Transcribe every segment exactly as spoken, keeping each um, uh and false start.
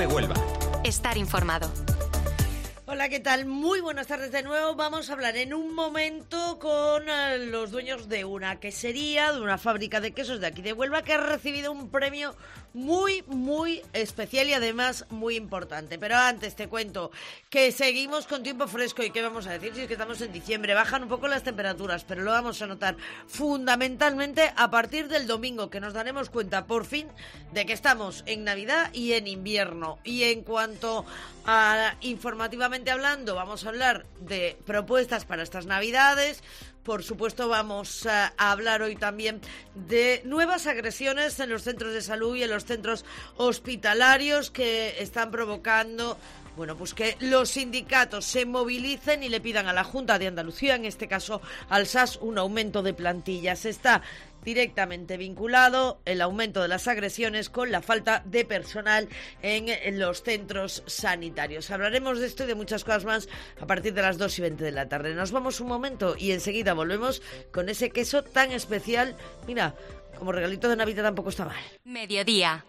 COPE Huelva. Estar informado. Hola, ¿qué tal? Muy buenas tardes de nuevo. Vamos a hablar en un momento con uh, los dueños de una quesería, de una fábrica de quesos de aquí de Huelva, que ha recibido un premio muy, muy especial y además muy importante. Pero antes te cuento que seguimos con tiempo fresco. ¿Y qué vamos a decir? Si es que estamos en diciembre, bajan un poco las temperaturas, pero lo vamos a notar fundamentalmente a partir del domingo, que nos daremos cuenta por fin de que estamos en Navidad y en invierno. Y en cuanto a informativamente hablando, vamos a hablar de propuestas para estas Navidades. Por supuesto, vamos a hablar hoy también de nuevas agresiones en los centros de salud y en los centros hospitalarios que están provocando, bueno, pues que los sindicatos se movilicen y le pidan a la Junta de Andalucía, en este caso al S A S, un aumento de plantillas. Está directamente vinculado el aumento de las agresiones con la falta de personal en, en los centros sanitarios. Hablaremos de esto y de muchas cosas más a partir de las dos y veinte de la tarde. Nos vamos un momento y enseguida volvemos con ese queso tan especial. Mira, como regalito de Navidad tampoco está mal. Mediodía.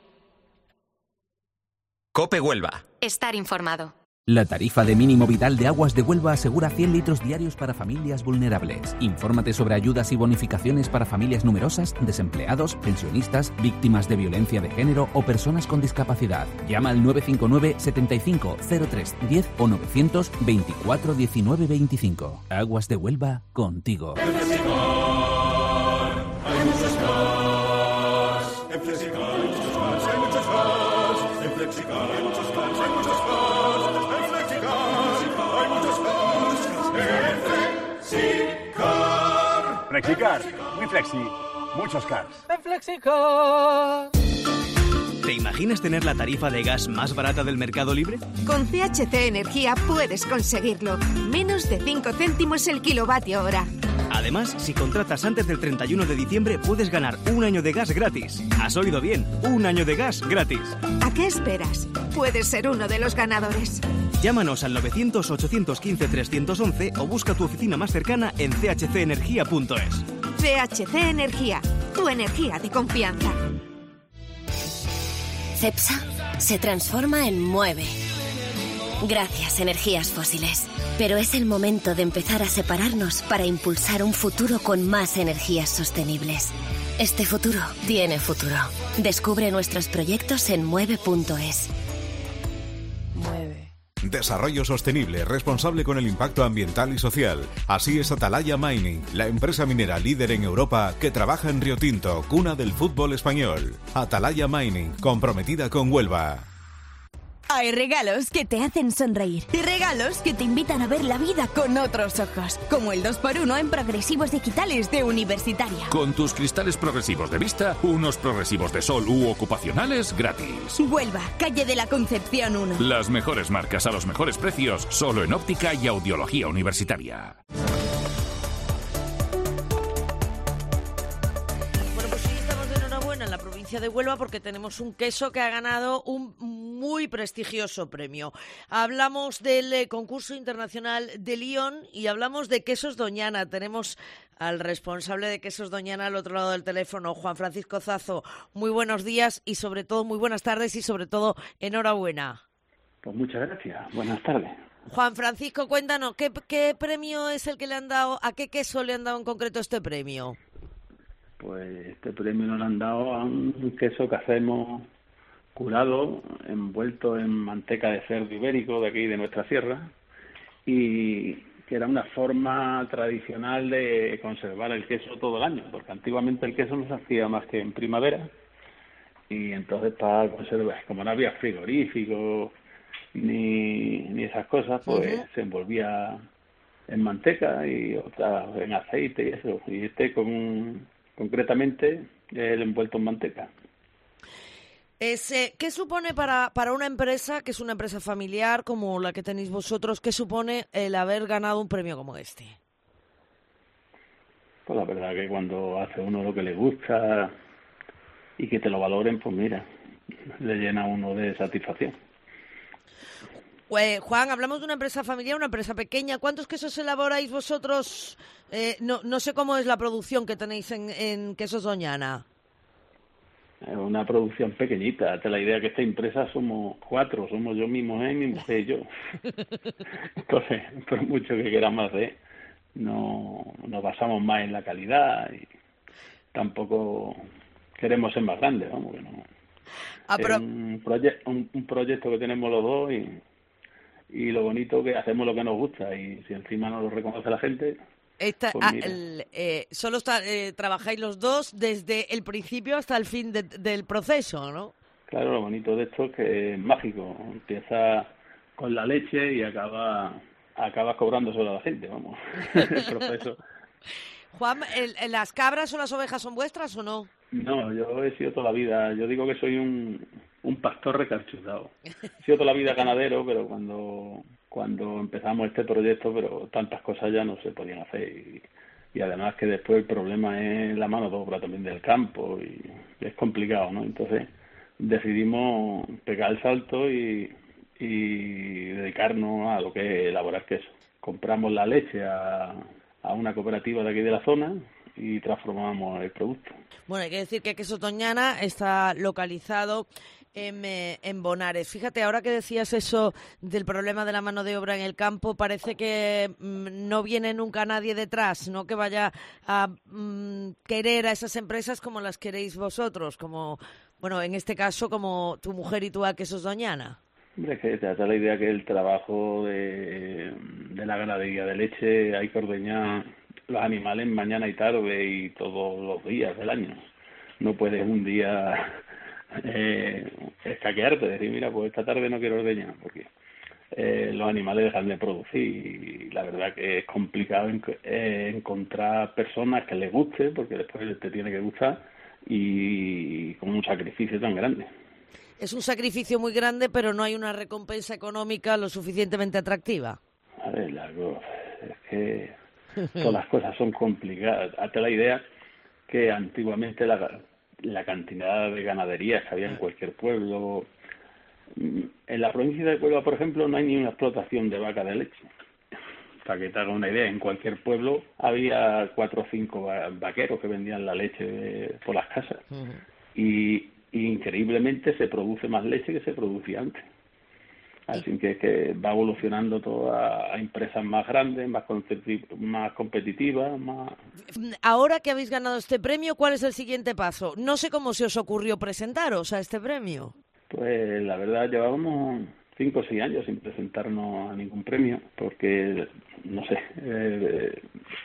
COPE Huelva. Estar informado. La tarifa de mínimo vital de Aguas de Huelva asegura cien litros diarios para familias vulnerables. Infórmate sobre ayudas y bonificaciones para familias numerosas, desempleados, pensionistas, víctimas de violencia de género o personas con discapacidad. Llama al nueve cinco nueve, setenta y cinco, cero tres, diez o novecientos veinticuatro diecinueve veinticinco. Aguas de Huelva, contigo. En Flexicar hay muchos más. En Flexicar hay muchos más, hay muchos más. En Flexicar hay muchos más, hay muchos más. Flexicar, muy flexi, muchos cars. En Flexicar. ¿Te imaginas tener la tarifa de gas más barata del mercado libre? Con C H C Energía puedes conseguirlo. Menos de cinco céntimos el kilovatio hora. Además, si contratas antes del treinta y uno de diciembre, puedes ganar un año de gas gratis. ¿Has oído bien? Un año de gas gratis. ¿A qué esperas? Puedes ser uno de los ganadores. Llámanos al novecientos, ochocientos quince, trescientos once o busca tu oficina más cercana en c h c energía punto es. C H C Energía, tu energía de confianza. Cepsa se transforma en Mueve. Gracias, energías fósiles. Pero es el momento de empezar a separarnos para impulsar un futuro con más energías sostenibles. Este futuro tiene futuro. Descubre nuestros proyectos en mueve punto es. Mueve. Desarrollo sostenible, responsable con el impacto ambiental y social. Así es Atalaya Mining, la empresa minera líder en Europa que trabaja en Río Tinto, cuna del fútbol español. Atalaya Mining, comprometida con Huelva. Hay regalos que te hacen sonreír y regalos que te invitan a ver la vida con otros ojos, como el dos por uno en progresivos digitales de Universitaria. Con tus cristales progresivos de vista, unos progresivos de sol u ocupacionales gratis. Huelva, calle de la Concepción uno. Las mejores marcas a los mejores precios, solo en óptica y audiología universitaria. De Huelva porque tenemos un queso que ha ganado un muy prestigioso premio. Hablamos del eh, concurso internacional de Lyon y hablamos de Quesos Doñana. Tenemos al responsable de Quesos Doñana al otro lado del teléfono, Juan Francisco Zazo. Muy buenos días y sobre todo muy buenas tardes y sobre todo enhorabuena. Pues muchas gracias. Buenas tardes. Juan Francisco, cuéntanos, ¿qué, qué premio es el que le han dado, a qué queso le han dado en concreto este premio? Pues este premio nos lo han dado a un queso que hacemos curado, envuelto en manteca de cerdo ibérico de aquí, de nuestra sierra, y que era una forma tradicional de conservar el queso todo el año, porque antiguamente el queso no se hacía más que en primavera, y entonces para conservar, como no había frigorífico ni, ni esas cosas, pues uh-huh. se envolvía en manteca y otra en aceite y eso, y este con un... concretamente el envuelto en manteca. Ese, ¿qué supone para, para una empresa, que es una empresa familiar como la que tenéis vosotros, qué supone el haber ganado un premio como este? Pues la verdad que cuando hace uno lo que le gusta y que te lo valoren, pues mira, le llena a uno de satisfacción. Pues, Juan, hablamos de una empresa familiar, una empresa pequeña. ¿Cuántos quesos elaboráis vosotros? Eh, no, no sé cómo es la producción que tenéis en, en Quesos Doñana. es una producción pequeñita. Hasta la idea que esta empresa somos cuatro, somos yo, mi mujer, mi mujer y yo. Entonces, por mucho que queramos hacer, no nos basamos más en la calidad y tampoco queremos ser más grandes, vamos, que no. Ah, pero... Es un, proye- un, un proyecto que tenemos los dos y, y lo bonito que hacemos lo que nos gusta, y si encima no lo reconoce la gente... Esta, pues ah, el, eh, solo está, eh, trabajáis los dos desde el principio hasta el fin de, del proceso, ¿no? Claro, lo bonito de esto es que es mágico. Empieza con la leche y acaba acaba cobrándoselo a la gente, vamos. El proceso. Juan, el, ¿las cabras o las ovejas son vuestras o no? No, yo he sido toda la vida, yo digo que soy un, un pastor recarchuzado. He sido toda la vida ganadero, pero cuando cuando empezamos este proyecto, pero tantas cosas ya no se podían hacer. Y, y además que después el problema es la mano de obra también del campo y es complicado, ¿no? Entonces decidimos pegar el salto y, y dedicarnos a lo que es elaborar queso. Compramos la leche a, a una cooperativa de aquí de la zona y transformamos el producto. Bueno, hay que decir que Quesos Doñana está localizado en, eh, en Bonares. Fíjate, ahora que decías eso del problema de la mano de obra en el campo, parece que mmm, no viene nunca nadie detrás, no que vaya a mmm, querer a esas empresas como las queréis vosotros, como, bueno, en este caso como tu mujer y tú a Quesos Doñana. Hombre, es que te da la idea que el trabajo de, de la ganadería de leche hay que ordeñar los animales mañana y tarde y todos los días del año. No puedes un día eh, escaquearte, decir, mira, pues esta tarde no quiero ordeñar, porque eh, los animales dejan de producir y la verdad que es complicado en, eh, encontrar personas que les guste, porque después te tiene que gustar, y con un sacrificio tan grande. Es un sacrificio muy grande, pero no hay una recompensa económica lo suficientemente atractiva. A ver, la, es que todas las cosas son complicadas. Hazte la idea que antiguamente la, la cantidad de ganaderías que había en cualquier pueblo. En la provincia de Huelva, por ejemplo, no hay ni una explotación de vaca de leche. Para que te haga una idea, en cualquier pueblo había cuatro o cinco vaqueros que vendían la leche de, por las casas. Uh-huh. Y, y increíblemente se produce más leche que se producía antes. Así que, que va evolucionando todo a, a empresas más grandes, más, más competitivas, más... Ahora que habéis ganado este premio, ¿cuál es el siguiente paso? No sé cómo se os ocurrió presentaros a este premio. Pues la verdad, llevábamos cinco o seis años sin presentarnos a ningún premio, porque, no sé, eh,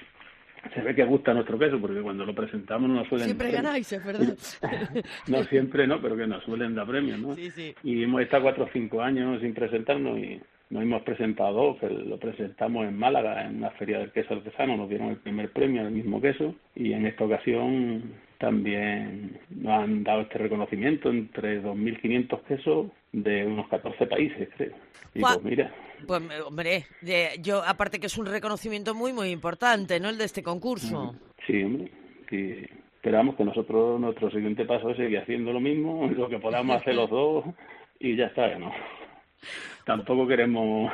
se ve que gusta nuestro queso, porque cuando lo presentamos nos suelen... Siempre ganáis, es verdad. No siempre, no, pero que nos suelen dar premios, ¿no? Sí, sí. Y hemos estado cuatro o cinco años sin presentarnos y nos hemos presentado, que lo presentamos en Málaga, en una feria del queso artesano, nos dieron el primer premio del mismo queso, y en esta ocasión también nos han dado este reconocimiento entre dos mil quinientos quesos de unos catorce países, creo. Y Juan, pues mira... Pues hombre, yo aparte que es un reconocimiento muy, muy importante, ¿no?, el de este concurso. Sí, hombre, y esperamos que nosotros, nuestro siguiente paso es seguir haciendo lo mismo, lo que podamos hacer los dos, y ya está, ¿no? Tampoco queremos...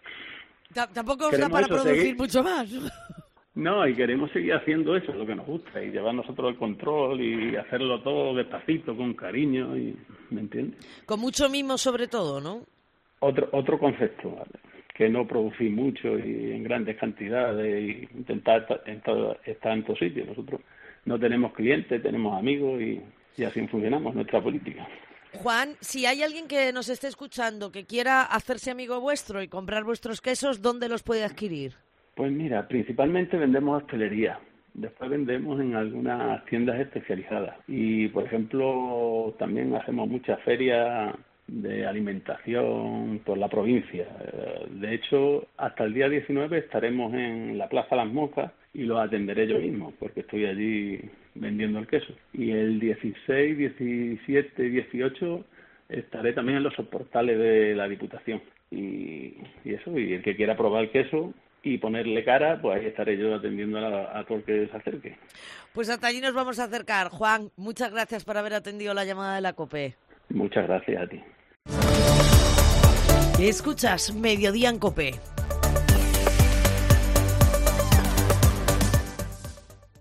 T- Tampoco os da para eso, producir seguir... mucho más. No, y queremos seguir haciendo eso, lo que nos gusta, y llevar nosotros el control y hacerlo todo despacito, con cariño, y ¿me entiendes? Con mucho mimo sobre todo, ¿no? Otro otro concepto, ¿vale? Que no producir mucho y en grandes cantidades y intentar estar en, todo, estar en todos sitios. Nosotros no tenemos clientes, tenemos amigos y, y así funcionamos nuestra política. Juan, si hay alguien que nos esté escuchando que quiera hacerse amigo vuestro y comprar vuestros quesos, ¿dónde los puede adquirir? Pues mira, principalmente vendemos hostelería. Después vendemos en algunas tiendas especializadas. Y, por ejemplo, también hacemos muchas ferias de alimentación por la provincia. De hecho, hasta el día diecinueve estaremos en la Plaza Las Moscas y los atenderé yo mismo, porque estoy allí vendiendo el queso. Y el dieciséis, diecisiete y dieciocho estaré también en los soportales de la Diputación. Y, y eso, y el que quiera probar el queso y ponerle cara, pues ahí estaré yo atendiendo a, a todo el que se acerque. Pues hasta allí nos vamos a acercar. Juan, muchas gracias por haber atendido la llamada de la COPE. Muchas gracias a ti. Escuchas Mediodía en COPE.